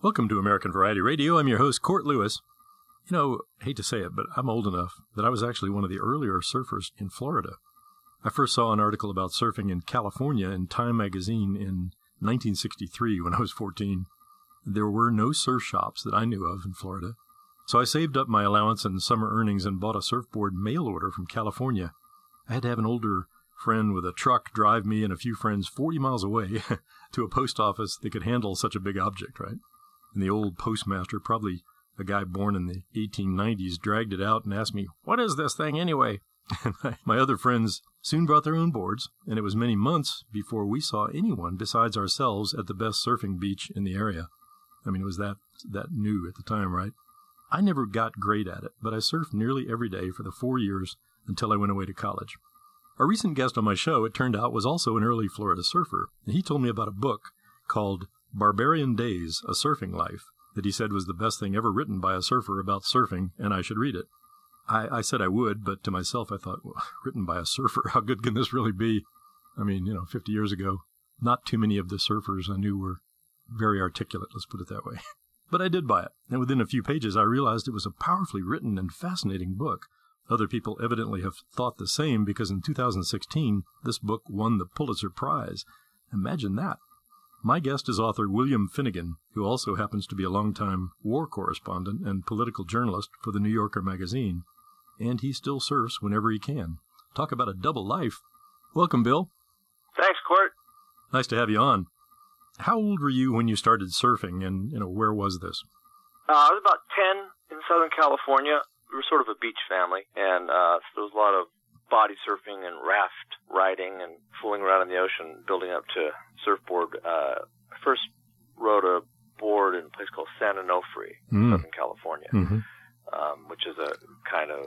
Welcome to American Variety Radio. I'm your host, Court Lewis. You know, hate to say it, but I'm old enough that I was actually one of the earlier surfers in Florida. I first saw an article about surfing in California in Time magazine in 1963 when I was 14. There were no surf shops that I knew of in Florida. So I saved up my allowance and summer earnings and bought a surfboard mail order from California. I had to have an older friend with a truck drive me and a few friends 40 miles away to a post office that could handle such a big object, right? And the old postmaster, probably a guy born in the 1890s, dragged it out and asked me, "What is this thing anyway?" And my other friends soon brought their own boards, and it was many months before we saw anyone besides ourselves at the best surfing beach in the area. I mean, it was that new at the time, right? I never got great at it, but I surfed nearly every day for the 4 years until I went away to college. A recent guest on my show, it turned out, was also an early Florida surfer, and he told me about a book called Barbarian Days, A Surfing Life, that he said was the best thing ever written by a surfer about surfing, and I should read it. I said I would, but to myself I thought, well, written by a surfer, how good can this really be? I mean, 50 years ago, not too many of the surfers I knew were very articulate, let's put it that way. But I did buy it, and within a few pages I realized it was a powerfully written and fascinating book. Other people evidently have thought the same because in 2016, this book won the Pulitzer Prize. Imagine that. My guest is author William Finnegan, who also happens to be a longtime war correspondent and political journalist for the New Yorker magazine, and he still surfs whenever he can. Talk about a double life. Welcome, Bill. Thanks, Court. Nice to have you on. How old were you when you started surfing, and where was this? I was about 10 in Southern California. We were sort of a beach family, and so there was a lot of body surfing and raft riding and fooling around in the ocean, building up to surfboard. I first rode a board in a place called San Onofre, Southern California, which is a kind of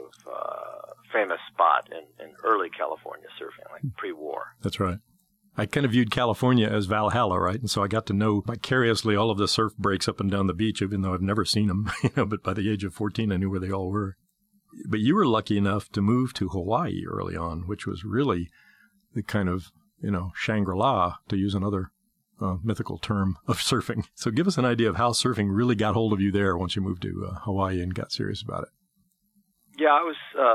famous spot in early California surfing, like pre-war. That's right. I kind of viewed California as Valhalla, right? And so I got to know vicariously all of the surf breaks up and down the beach, even though I've never seen them, but by the age of 14, I knew where they all were. But you were lucky enough to move to Hawaii early on, which was really the kind of, Shangri-La, to use another mythical term of surfing. So give us an idea of how surfing really got hold of you there once you moved to Hawaii and got serious about it. Yeah, I was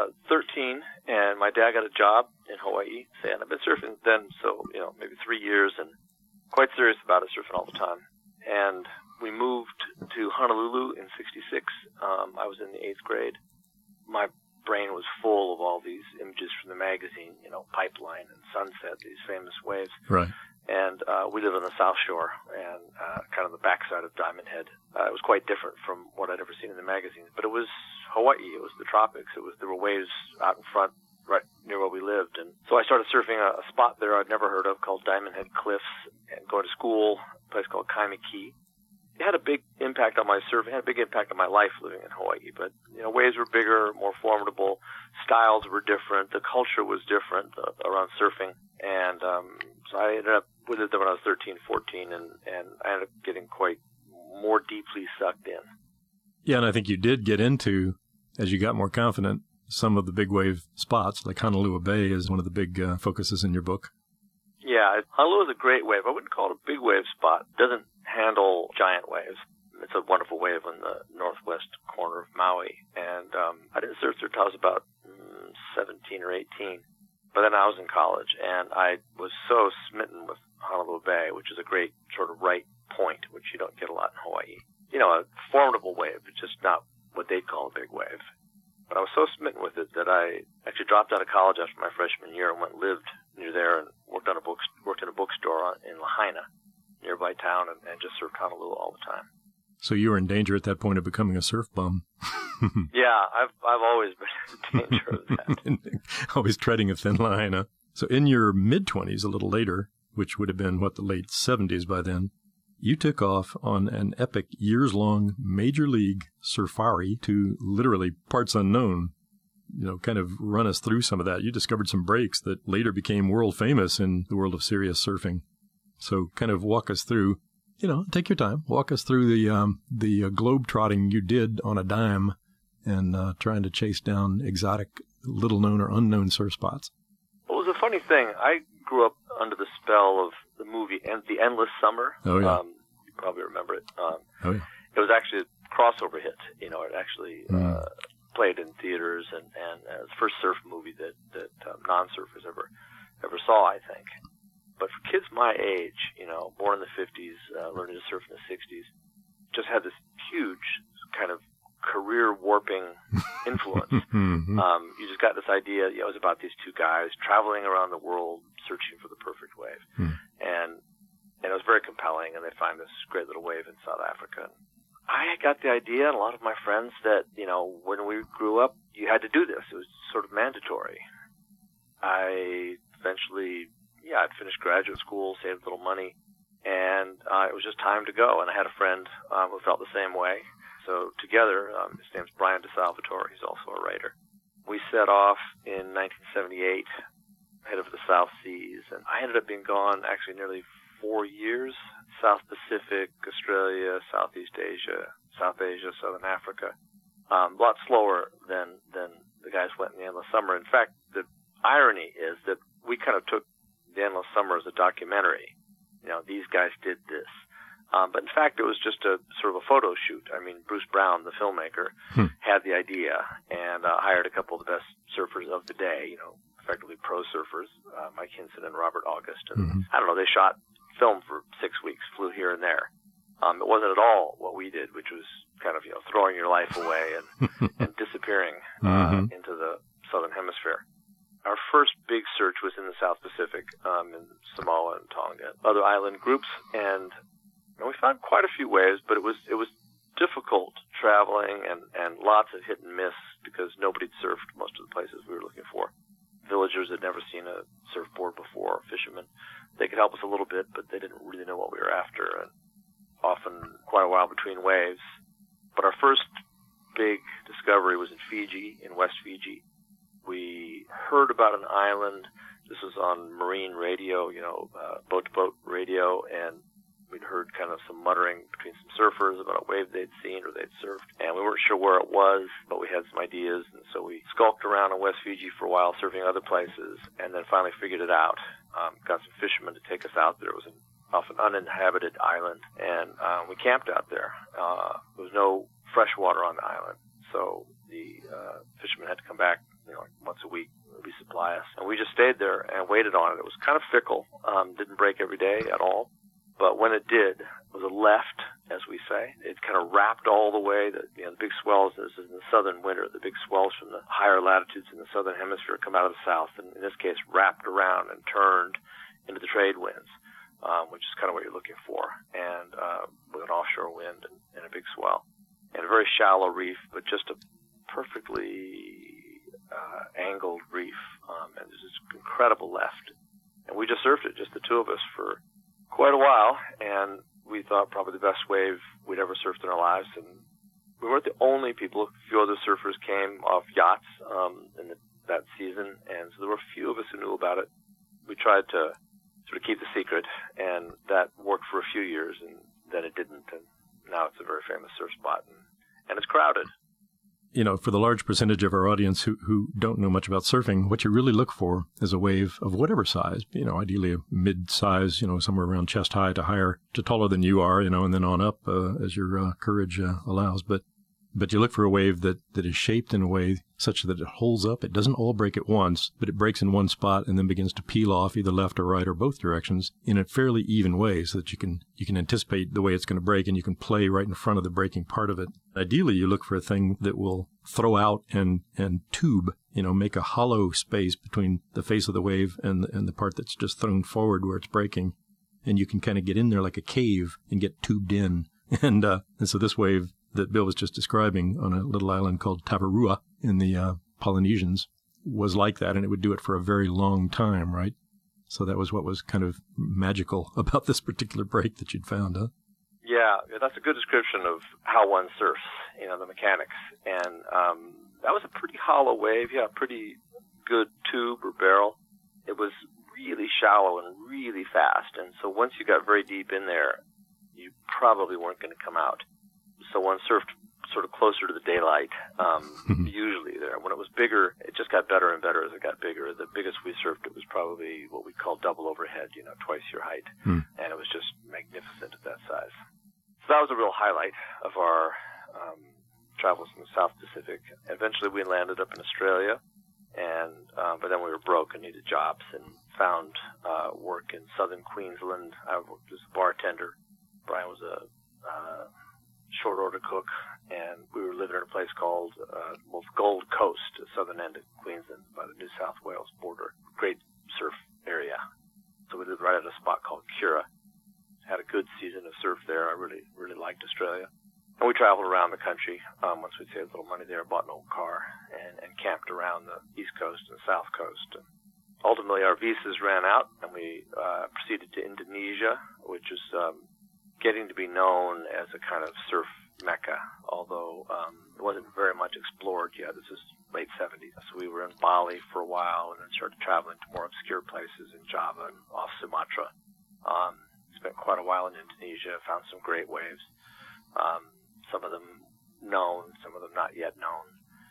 13, and my dad got a job in Hawaii, and I've been surfing then, so, maybe 3 years, and quite serious about it, surfing all the time. And we moved to Honolulu in '66. I was in the 8th grade. My brain was full of all these images from the magazine, Pipeline and Sunset, these famous waves. Right. And we live on the South Shore and kind of the backside of Diamond Head. It was quite different from what I'd ever seen in the magazines, but it was Hawaii. It was the tropics. There were waves out in front, right near where we lived. And so I started surfing a spot there I'd never heard of called Diamond Head Cliffs, and going to school, a place called Kaimiki. It had a big impact on my surfing. It had a big impact on my life living in Hawaii. But, waves were bigger, more formidable. Styles were different. The culture was different around surfing. And so I ended up with it when I was 13, 14, and I ended up getting quite more deeply sucked in. Yeah, and I think you did get into, as you got more confident, some of the big wave spots, like Honolulu Bay is one of the big focuses in your book. Yeah, Honolulu is a great wave. I wouldn't call it a big wave spot. It doesn't handle giant waves. It's a wonderful wave on the northwest corner of Maui. And I didn't surf there until I was about 17 or 18. But then I was in college, and I was so smitten with Honolulu Bay, which is a great sort of right point, which you don't get a lot in Hawaii. A formidable wave, but just not what they'd call a big wave. But I was so smitten with it that I actually dropped out of college after my freshman year and lived near there and worked in a bookstore in Lahaina, nearby town, and just surfed Honolulu all the time. So you were in danger at that point of becoming a surf bum. Yeah, I've always been in danger of that. Always treading a thin line, huh? So in your mid-20s, a little later, which would have been, the late 70s by then, you took off on an epic years-long major league safari to literally parts unknown. Kind of run us through some of that. You discovered some breaks that later became world famous in the world of serious surfing. So kind of walk us through, take your time. Walk us through the globe trotting you did on a dime and trying to chase down exotic, little-known or unknown surf spots. Well, it was a funny thing. I grew up under the spell of the movie The Endless Summer. Oh, yeah. probably remember it. Oh, yeah. It was actually a crossover hit. You know, it actually played in theaters, and it was the first surf movie that non-surfers ever saw, I think. But for kids my age, you know, born in the 50s, learning to surf in the 60s, just had this huge kind of career-warping influence. You just got this idea, you know, it was about these two guys traveling around the world searching for the perfect wave. And it was very compelling, and they find this great little wave in South Africa. And I got the idea, and a lot of my friends, that, you know, when we grew up, you had to do this. It was sort of mandatory. I eventually, I'd finished graduate school, saved a little money, and it was just time to go. And I had a friend who felt the same way. So together, his name's Brian DeSalvatore. He's also a writer. We set off in 1978, headed for the South Seas, and I ended up being gone actually nearly 4 years. South Pacific, Australia, Southeast Asia, South Asia, Southern Africa. A lot slower than the guys went in the Endless Summer. In fact, the irony is that we kind of took the Endless Summer as a documentary. You know, these guys did this. But in fact, it was just a sort of a photo shoot. I mean, Bruce Brown, the filmmaker, had the idea and hired a couple of the best surfers of the day, you know, effectively pro surfers, Mike Hinson and Robert August. And I don't know, they shot film for 6 weeks, flew here and there. It wasn't at all what we did, which was kind of, you know, throwing your life away and disappearing into the Southern Hemisphere. Our first big search was in the South Pacific, in Samoa and Tonga, other island groups, and we found quite a few waves, but it was difficult traveling and lots of hit and miss because nobody'd surfed most of the places we were looking for. Villagers had never seen a surfboard before, fishermen. They could help us a little bit, but they didn't really know what we were after, and often quite a while between waves. But our first big discovery was in Fiji, in West Fiji. We heard about an island. This was on marine radio, you know, boat-to-boat radio, and we'd heard kind of some muttering between some surfers about a wave they'd seen or they'd surfed. And we weren't sure where it was, but we had some ideas. And so we skulked around in West Fiji for a while, surfing other places, and then finally figured it out. Got some fishermen to take us out there. It was off an uninhabited island, and we camped out there. There was no fresh water on the island, so the fishermen had to come back, you know, once a week, resupply us. And we just stayed there and waited on it. It was kind of fickle. Didn't break every day at all. But when it did, it was a left, as we say. It kind of wrapped all the way. The big swells, this is in the southern winter, the big swells from the higher latitudes in the southern hemisphere come out of the south, and in this case wrapped around and turned into the trade winds, which is kind of what you're looking for, and with an offshore wind and a big swell. And a very shallow reef, but just a perfectly angled reef, and there's this incredible left. And we just surfed it, just the two of us, for quite a while, and we thought probably the best wave we'd ever surfed in our lives. And we weren't the only people. A few other surfers came off yachts in that season, and so there were a few of us who knew about it. We tried to sort of keep the secret, and that worked for a few years, and then it didn't, and now it's a very famous surf spot, and it's crowded. You know, for the large percentage of our audience who don't know much about surfing, what you really look for is a wave of whatever size, you know, ideally a mid-size, you know, somewhere around chest high to higher, to taller than you are, you know, and then on up as your courage allows. But you look for a wave that is shaped in a way such that it holds up. It doesn't all break at once, but it breaks in one spot and then begins to peel off either left or right or both directions in a fairly even way so that you can anticipate the way it's going to break and you can play right in front of the breaking part of it. Ideally, you look for a thing that will throw out and tube, you know, make a hollow space between the face of the wave and the part that's just thrown forward where it's breaking. And you can kind of get in there like a cave and get tubed in. And so this wave that Bill was just describing on a little island called Tavarua in the Polynesians was like that, and it would do it for a very long time, right? So that was what was kind of magical about this particular break that you'd found, huh? Yeah, that's a good description of how one surfs, you know, the mechanics. And that was a pretty hollow wave, yeah, pretty good tube or barrel. It was really shallow and really fast, and so once you got very deep in there, you probably weren't going to come out. So one surfed sort of closer to the daylight, usually there. When it was bigger, it just got better and better as it got bigger. The biggest we surfed, it was probably what we call double overhead, you know, twice your height. And it was just magnificent at that size. So that was a real highlight of our travels in the South Pacific. Eventually, we landed up in Australia, and but then we were broke and needed jobs, and found work in southern Queensland. I worked as a bartender. Brian was a short order cook, and we were living in a place called Gold Coast, the southern end of Queensland, by the New South Wales border. Great surf area. So we lived right at a spot called Cura. Had a good season of surf there. I really, really liked Australia. And we traveled around the country. Once we saved a little money there, bought an old car, and camped around the East Coast and South Coast. And ultimately, our visas ran out, and we proceeded to Indonesia, which is getting to be known as a kind of surf mecca, although it wasn't very much explored yet. This is late 70s. So we were in Bali for a while, and then started traveling to more obscure places in Java and off Sumatra. Spent quite a while in Indonesia, found some great waves. Some of them known, some of them not yet known.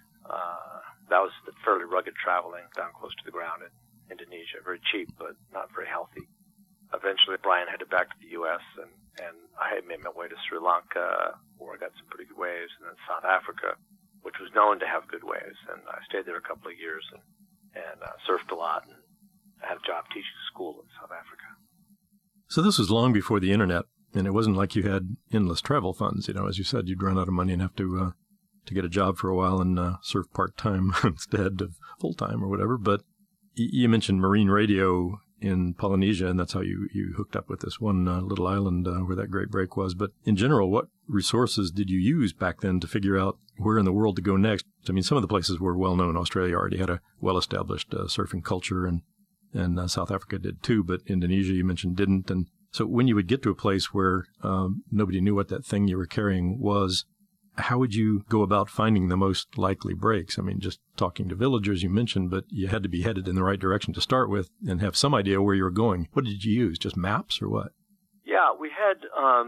That was the fairly rugged traveling down close to the ground in Indonesia. Very cheap, but not very healthy. Eventually, Brian headed back to the U.S., and I had made my way to Sri Lanka, where I got some pretty good waves, and then South Africa, which was known to have good waves. And I stayed there a couple of years and surfed a lot, and I had a job teaching school in South Africa. So this was long before the internet, and it wasn't like you had endless travel funds. You know, as you said, you'd run out of money and have to get a job for a while and surf part-time instead of full-time or whatever. But you mentioned marine radio in Polynesia, and that's how you hooked up with this one little island where that great break was. But in general, what resources did you use back then to figure out where in the world to go next? I mean, some of the places were well-known. Australia already had a well-established surfing culture, and South Africa did too, but Indonesia, you mentioned, didn't. And so when you would get to a place where nobody knew what that thing you were carrying was, how would you go about finding the most likely breaks? I mean, just talking to villagers, you mentioned, but you had to be headed in the right direction to start with and have some idea where you were going. What did you use? Just maps or what? Yeah, we had,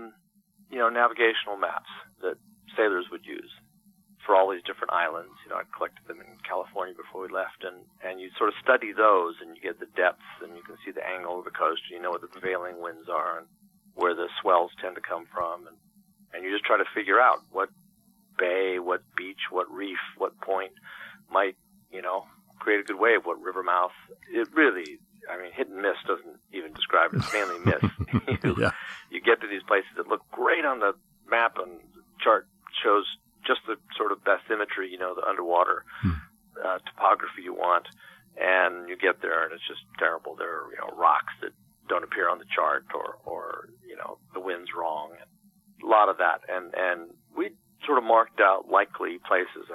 navigational maps that sailors would use for all these different islands. I collected them in California before we left, and you sort of study those, and you get the depths, and you can see the angle of the coast, and you know what the prevailing winds are and where the swells tend to come from, and you just try to figure out what bay, what beach, what reef, what point might, create a good wave, what river mouth. It really, hit and miss doesn't even describe it. It's mainly miss. Yeah. You get to these places that look great on the map, and the chart shows just the sort of bathymetry, the underwater topography you want, and you get there and it's just terrible. There are, rocks that don't appear on the chart, or the wind's wrong. A lot of that, and we sort of marked out likely places.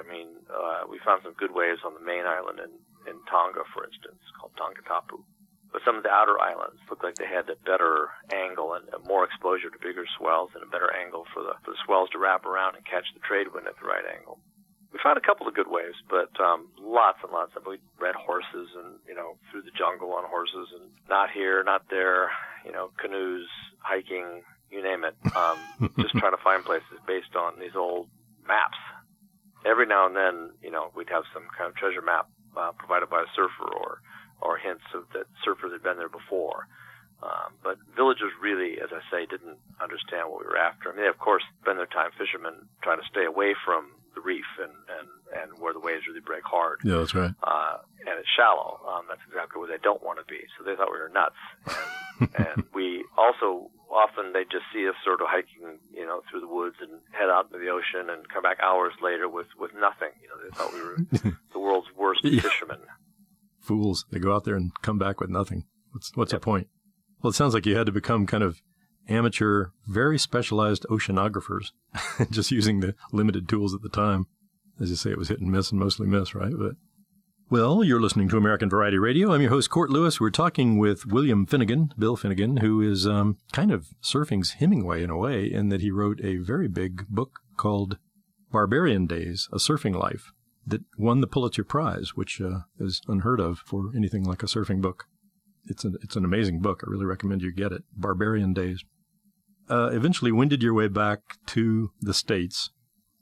We found some good waves on the main island in Tonga, for instance, called Tonga Tapu. But some of the outer islands looked like they had a better angle and more exposure to bigger swells, and a better angle for the swells to wrap around and catch the trade wind at the right angle. We found a couple of good waves, but lots and lots of them. We rode horses and, through the jungle on horses, and not here, not there, canoes, hiking, you name it. Just trying to find places based on these old maps. Every now and then, we'd have some kind of treasure map provided by a surfer or hints of that surfers had been there before. But villagers really, as I say, didn't understand what we were after. They, of course, spend their time fishermen trying to stay away from the reef and where the waves really break hard. Yeah, that's right. And it's shallow. That's exactly where they don't want to be. So they thought we were nuts. And we also, often they just see us sort of hiking, through the woods and head out into the ocean and come back hours later with nothing. They thought we were the world's worst fishermen. Fools. They go out there and come back with nothing. What's the point? Well, it sounds like you had to become kind of amateur, very specialized oceanographers, just using the limited tools at the time. As you say, it was hit and miss, and mostly miss, right? Well, you're listening to American Variety Radio. I'm your host, Court Lewis. We're talking with William Finnegan, Bill Finnegan, who is kind of surfing's Hemingway in a way, in that he wrote a very big book called Barbarian Days, A Surfing Life, that won the Pulitzer Prize, which is unheard of for anything like a surfing book. It's an amazing book. I really recommend you get it. Barbarian Days. Eventually wended your way back to the States,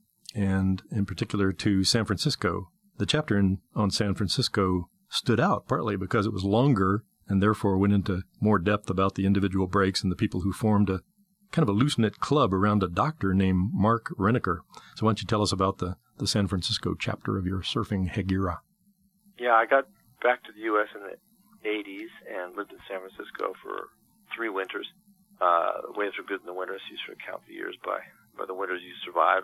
and in particular to San Francisco. The chapter on San Francisco stood out partly because it was longer and therefore went into more depth about the individual breaks and the people who formed a kind of a loose-knit club around a doctor named Mark Renneker. So why don't you tell us about the San Francisco chapter of your surfing hegira? Yeah, I got back to the U.S. in the 80s and lived in San Francisco for 3 winters. The waves are good in the winters. You sort of count the years by the winters you survive.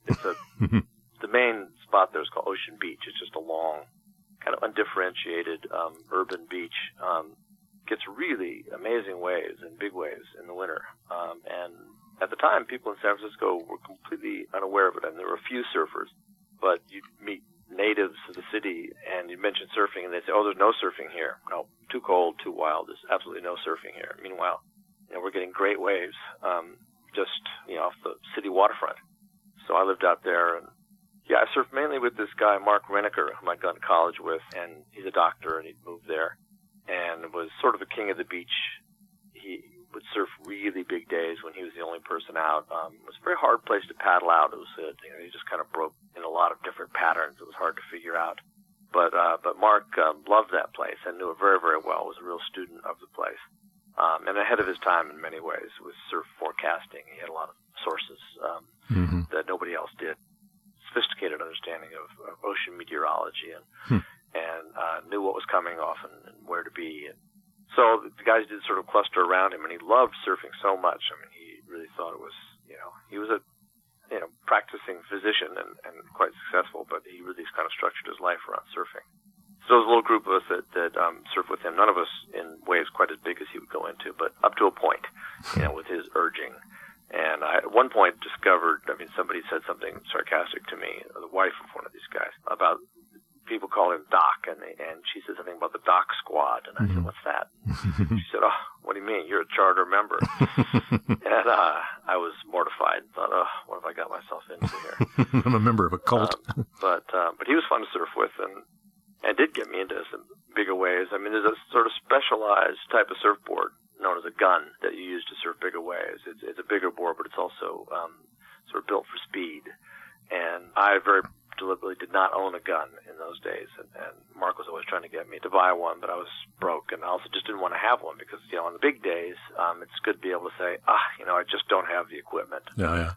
The main spot there is called Ocean Beach. It's just a long, kind of undifferentiated urban beach. Gets really amazing waves and big waves in the winter. And at the time, people in San Francisco were completely unaware of it. And there were a few surfers, but you'd meet natives of the city and you'd mention surfing and they'd say, oh, there's no surfing here. No, too cold, too wild. There's absolutely no surfing here. Meanwhile, we're getting great waves just off the city waterfront. So I lived out there, and I surfed mainly with this guy, Mark Renneker, whom I'd gone to college with, and he's a doctor, and he'd moved there, and was sort of a king of the beach. He would surf really big days when he was the only person out. It was a very hard place to paddle out. It was, he just kind of broke in a lot of different patterns. It was hard to figure out. But Mark loved that place and knew it very, very well, was a real student of the place. And ahead of his time in many ways with surf forecasting. He had a lot of sources that nobody else did. Sophisticated understanding of ocean meteorology and knew what was coming off and where to be. And so the guys did sort of cluster around him, and he loved surfing so much. I mean, he really thought it was, he was a practicing physician and quite successful, but he really kind of structured his life around surfing. So there was a little group of us that surfed with him. None of us in waves quite as big as he would go into, but up to a point, with his urging. And I, at one point, discovered, somebody said something sarcastic to me, the wife of one of these guys, about people call him Doc, and she said something about the Doc Squad. And I said, what's that? She said, oh, what do you mean? You're a charter member. And I was mortified and thought, oh, what have I got myself into here? I'm a member of a cult. But he was fun to surf with, and did get me into some bigger waves. There's a sort of specialized type of surfboard known as a gun that you use to surf bigger waves. It's a bigger board, but it's also sort of built for speed. And I very deliberately did not own a gun in those days. And Mark was always trying to get me to buy one, but I was broke. And I also just didn't want to have one because, on the big days, it's good to be able to say, I just don't have the equipment. Yeah.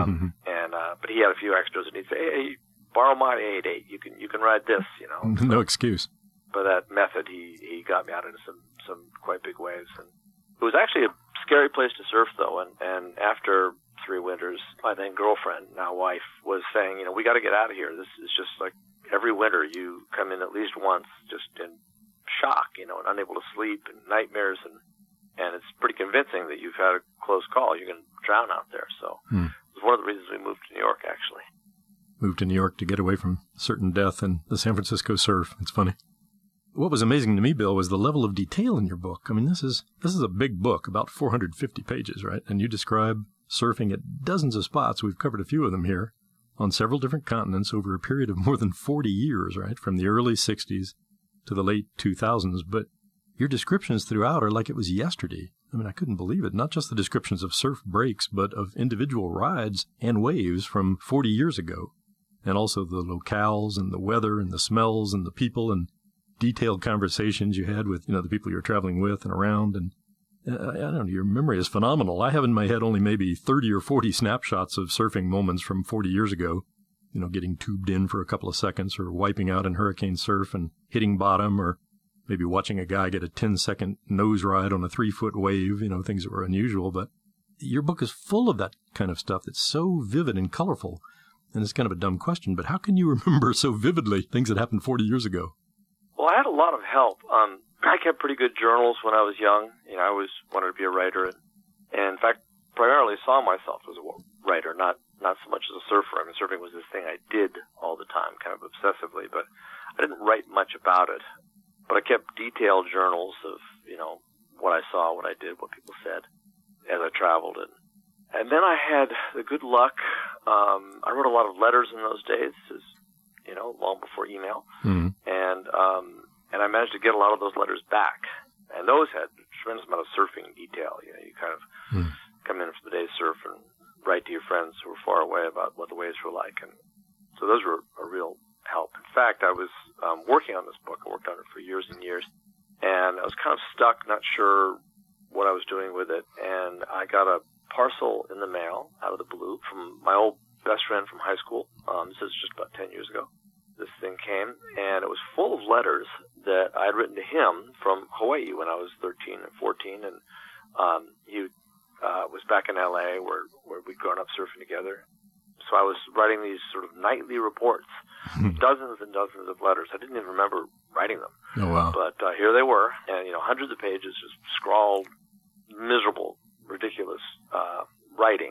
But he had a few extras, and he'd say, hey, borrow my 8.8. You can ride this, No excuse. By that method, he got me out into some quite big waves. And it was actually a scary place to surf, though. And after 3 winters, my then girlfriend, now wife, was saying, we got to get out of here. This is just like every winter you come in at least once just in shock, and unable to sleep and nightmares. And it's pretty convincing that you've had a close call. You're going to drown out there. So it was one of the reasons we moved to New York, actually. Moved to New York to get away from certain death and the San Francisco surf. It's funny. What was amazing to me, Bill, was the level of detail in your book. This is a big book, about 450 pages, right? And you describe surfing at dozens of spots. We've covered a few of them here on several different continents over a period of more than 40 years, right? From the early 60s to the late 2000s. But your descriptions throughout are like it was yesterday. I couldn't believe it. Not just the descriptions of surf breaks, but of individual rides and waves from 40 years ago. And also the locales and the weather and the smells and the people and detailed conversations you had with, the people you're traveling with and around. And I don't know, your memory is phenomenal. I have in my head only maybe 30 or 40 snapshots of surfing moments from 40 years ago, getting tubed in for a couple of seconds or wiping out in hurricane surf and hitting bottom, or maybe watching a guy get a 10-second nose ride on a 3-foot wave, things that were unusual. But your book is full of that kind of stuff that's so vivid and colorful. And it's kind of a dumb question, but how can you remember so vividly things that happened 40 years ago? Well, I had a lot of help. I kept pretty good journals when I was young. I always wanted to be a writer. And in fact, primarily saw myself as a writer, not so much as a surfer. Surfing was this thing I did all the time, kind of obsessively, but I didn't write much about it. But I kept detailed journals of, what I saw, what I did, what people said as I traveled. And then I had the good luck. I wrote a lot of letters in those days, long before email. Mm-hmm. And I managed to get a lot of those letters back. And those had a tremendous amount of surfing detail. You kind of come in for the day's surf and write to your friends who were far away about what the waves were like. And so those were a real help. In fact, I was working on this book. I worked on it for years and years. And I was kind of stuck, not sure what I was doing with it. And I got a parcel in the mail out of the blue from my old best friend from high school. This is just about 10 years ago. This thing came, and it was full of letters that I had written to him from Hawaii when I was 13 and 14, and he was back in L.A. where we'd grown up surfing together. So I was writing these sort of nightly reports, dozens and dozens of letters. I didn't even remember writing them. Oh, wow. But here they were, and, hundreds of pages just scrawled, miserable, ridiculous writing.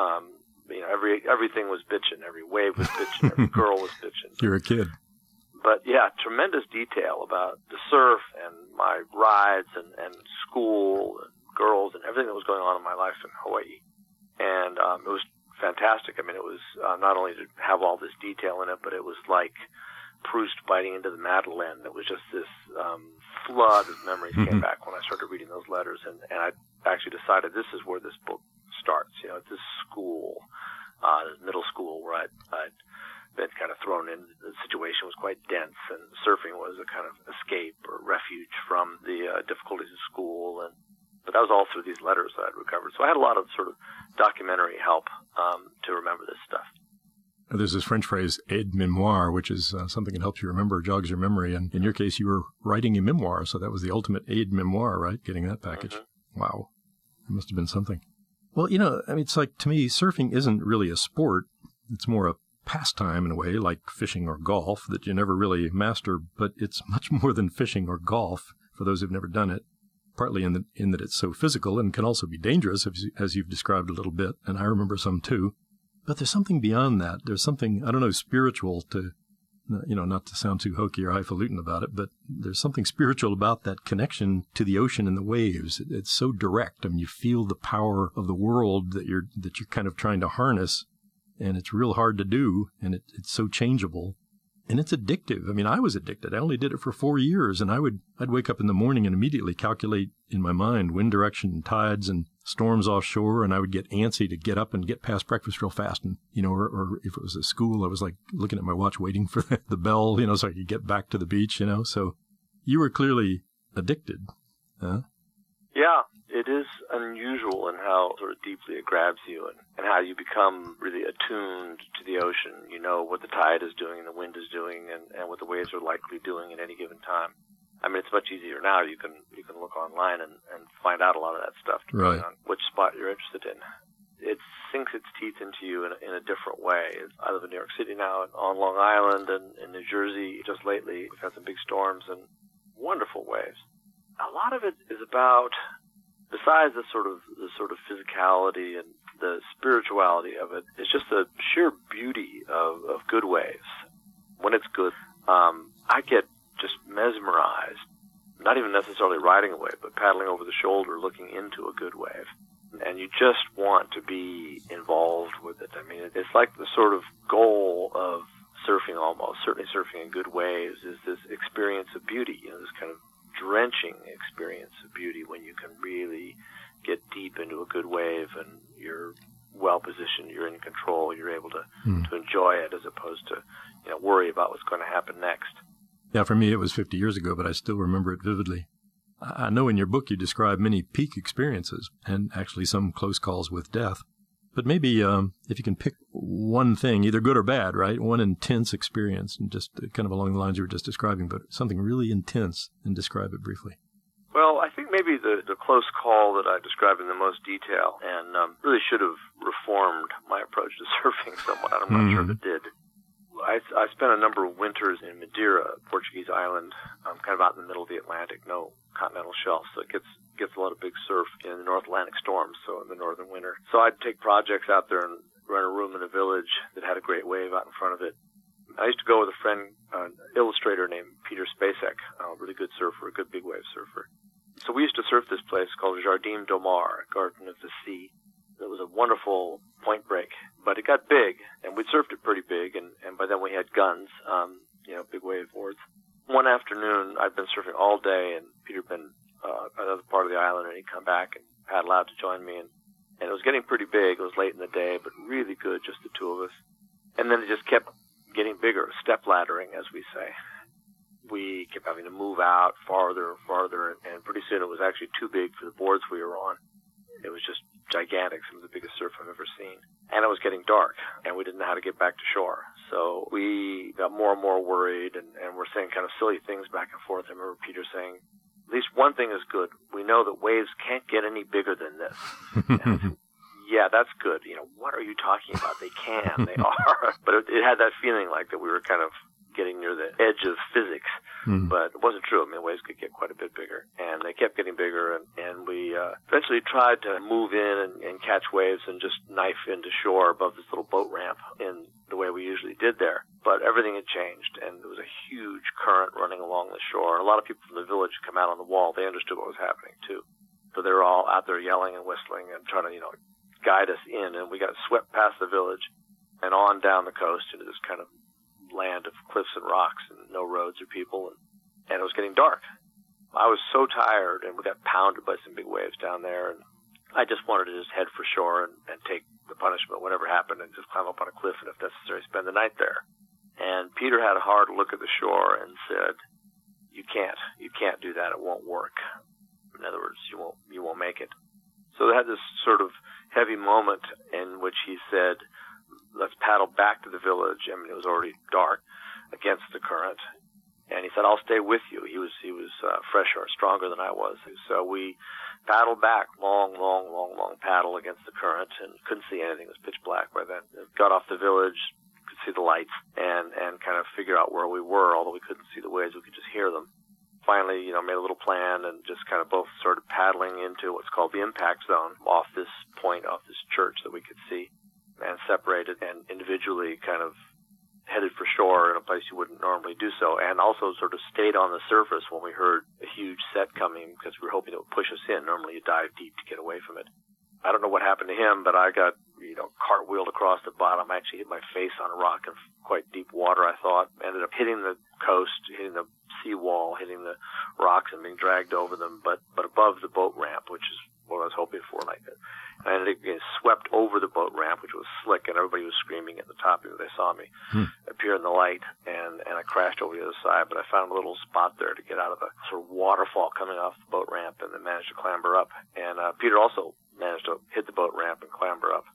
Everything was bitching. Every wave was bitching. Every girl was bitching. You're a kid. But, yeah, tremendous detail about the surf and my rides and school and girls and everything that was going on in my life in Hawaii. And it was fantastic. I mean, it was not only to have all this detail in it, but it was like Proust biting into the Madeleine. It was just this flood of memories came back when I started reading those letters. And I actually decided this is where this book starts. At this school, middle school, where I'd been kind of thrown in. The situation was quite dense, and surfing was a kind of escape or refuge from the difficulties of school. But that was all through these letters that I'd recovered. So I had a lot of sort of documentary help to remember this stuff. There's this French phrase, aide-memoire, which is something that helps you remember, jogs your memory. And in your case, you were writing a memoir, so that was the ultimate aide-memoire, right? Getting that package. Mm-hmm. Wow. It must have been something. Well, it's like, to me, surfing isn't really a sport. It's more a pastime in a way, like fishing or golf, that you never really master. But it's much more than fishing or golf, for those who've never done it. Partly in that it's so physical and can also be dangerous, as you've described a little bit, and I remember some too. But there's something beyond that. There's something, I don't know, spiritual to, not to sound too hokey or highfalutin about it, but there's something spiritual about that connection to the ocean and the waves. It's so direct. I mean, you feel the power of the world that you're kind of trying to harness, and it's real hard to do, and it's so changeable. And it's addictive. I mean, I was addicted. I only did it for 4 years, and I'd wake up in the morning and immediately calculate in my mind wind direction and tides and storms offshore, and I would get antsy to get up and get past breakfast real fast. And, or if it was at school, I was like looking at my watch waiting for the bell, so I could get back to the beach, So you were clearly addicted. Huh? Yeah, it is unusual in how sort of deeply it grabs you and how you become really attuned to the ocean. You know what the tide is doing and the wind is doing and what the waves are likely doing at any given time. I mean, it's much easier now. You can look online and find out a lot of that stuff depending on which spot you're interested in. It sinks its teeth into you in a different way. I live in New York City now, on Long Island, and in New Jersey just lately. We've had some big storms and wonderful waves. A lot of it is about, besides the sort of physicality and the spirituality of it, it's just the sheer beauty of good waves. When it's good, I get just mesmerized, not even necessarily riding a wave, but paddling over the shoulder, looking into a good wave. And you just want to be involved with it. I mean, it's like the sort of goal of surfing almost, certainly surfing in good waves, is this experience of beauty, this kind of drenching experience of beauty when you can really get deep into a good wave and you're well positioned, you're in control, you're able to enjoy it as opposed to worry about what's going to happen next. Yeah, for me it was 50 years ago, but I still remember it vividly. I know in your book you describe many peak experiences and actually some close calls with death. But maybe if you can pick one thing, either good or bad, right? One intense experience, and just kind of along the lines you were just describing, but something really intense, and describe it briefly. Well, I think maybe the close call that I described in the most detail and really should have reformed my approach to surfing somewhat. I'm not sure if it did. I spent a number of winters in Madeira, Portuguese island, kind of out in the middle of the Atlantic, no continental shelf, so it gets a lot of big surf in the North Atlantic storms, so in the northern winter. So I'd take projects out there and rent a room in a village that had a great wave out in front of it. I used to go with a friend, an illustrator named Peter Spacek, a really good surfer, a good big wave surfer. So we used to surf this place called Jardim do Mar, Garden of the Sea. It was a wonderful point break, but it got big, and we'd surfed it pretty big, and by then we had guns, big wave boards. One afternoon, I'd been surfing all day, and Peter had been another part of the island, and he'd come back and paddle out to join me, and it was getting pretty big. It was late in the day, but really good, just the two of us. And then it just kept getting bigger, step laddering, as we say. We kept having to move out farther and farther, and pretty soon it was actually too big for the boards we were on. It was just gigantic, some of the biggest surf I've ever seen. And it was getting dark, and we didn't know how to get back to shore. So we got more and more worried, and we're saying kind of silly things back and forth. I remember Peter saying, at least one thing is good. We know that waves can't get any bigger than this. And yeah, that's good. What are you talking about? They can. They are. But it had that feeling like that we were kind of getting near the edge of physics. But it wasn't true. I mean, waves could get quite a bit bigger. And they kept getting bigger, and we eventually tried to move in and catch waves and just knife into shore above this little boat ramp in the way we usually did there. But everything had changed, and there was a huge current running along the shore. A lot of people from the village come out on the wall. They understood what was happening, too. So they were all out there yelling and whistling and trying to, guide us in. And we got swept past the village and on down the coast into this kind of land of cliffs and rocks and no roads or people, and it was getting dark. I was so tired, and we got pounded by some big waves down there, and I just wanted to just head for shore and take the punishment, whatever happened, and just climb up on a cliff and, if necessary, spend the night there. And Peter had a hard look at the shore and said, you can't do that. It won't work. In other words, you won't make it. So they had this sort of heavy moment in which he said, let's paddle back to the village. I mean, it was already dark, against the current. And he said, I'll stay with you. He was fresher, stronger than I was. So we paddled back, long paddle against the current, and couldn't see anything. It was pitch black by then. Got off the village, could see the lights, and kind of figure out where we were. Although we couldn't see the waves, we could just hear them. Finally, made a little plan and just kind of both started paddling into what's called the impact zone off this point, off this church that we could see, and separated and individually kind of headed for shore in a place you wouldn't normally do so, and also sort of stayed on the surface when we heard a huge set coming because we were hoping it would push us in. Normally you dive deep to get away from it. I don't know what happened to him, but I got, cartwheeled across the bottom. I actually hit my face on a rock in quite deep water, I thought. Ended up hitting the coast, hitting the seawall, hitting the rocks and being dragged over them, but above the boat ramp, which is what I was hoping for. Like that. I ended up getting swept over the boat ramp, which was slick, and everybody was screaming at the top of it. They saw me appear in the light, and I crashed over the other side, but I found a little spot there to get out of a sort of waterfall coming off the boat ramp, and then managed to clamber up. And Peter also managed to hit the boat ramp and clamber up.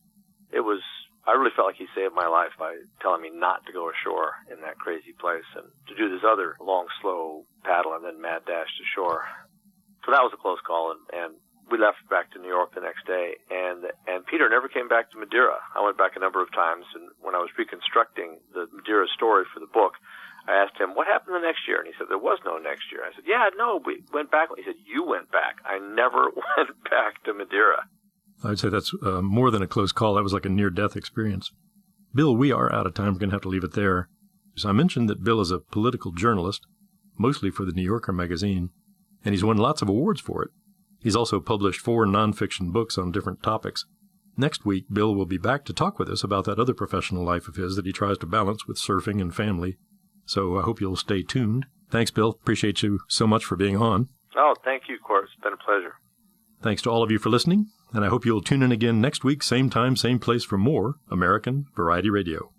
I really felt like he saved my life by telling me not to go ashore in that crazy place and to do this other long, slow paddle and then mad dash to shore. So that was a close call, and we left back to New York the next day, and Peter never came back to Madeira. I went back a number of times, and when I was reconstructing the Madeira story for the book, I asked him, what happened the next year? And he said, there was no next year. I said, yeah, no, we went back. He said, you went back. I never went back to Madeira. I'd say that's more than a close call. That was like a near-death experience. Bill, we are out of time. We're going to have to leave it there. So I mentioned that Bill is a political journalist, mostly for the New Yorker magazine, and he's won lots of awards for it. He's also published 4 nonfiction books on different topics. Next week, Bill will be back to talk with us about that other professional life of his that he tries to balance with surfing and family. So I hope you'll stay tuned. Thanks, Bill. Appreciate you so much for being on. Oh, thank you, Court. It's been a pleasure. Thanks to all of you for listening, and I hope you'll tune in again next week, same time, same place for more American Variety Radio.